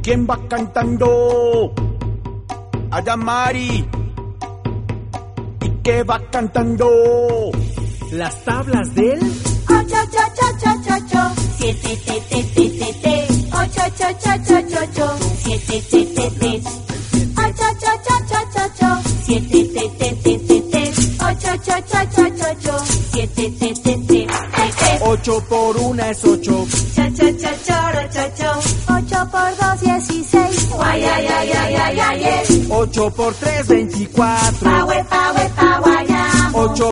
¿Quién va cantando? Adamari. ¿Y qué va cantando? Las tablas del 8, 7, 8, 7, 7, 8 por 1 es 8. 8 por 2, 16. 8 por 3, 24. 8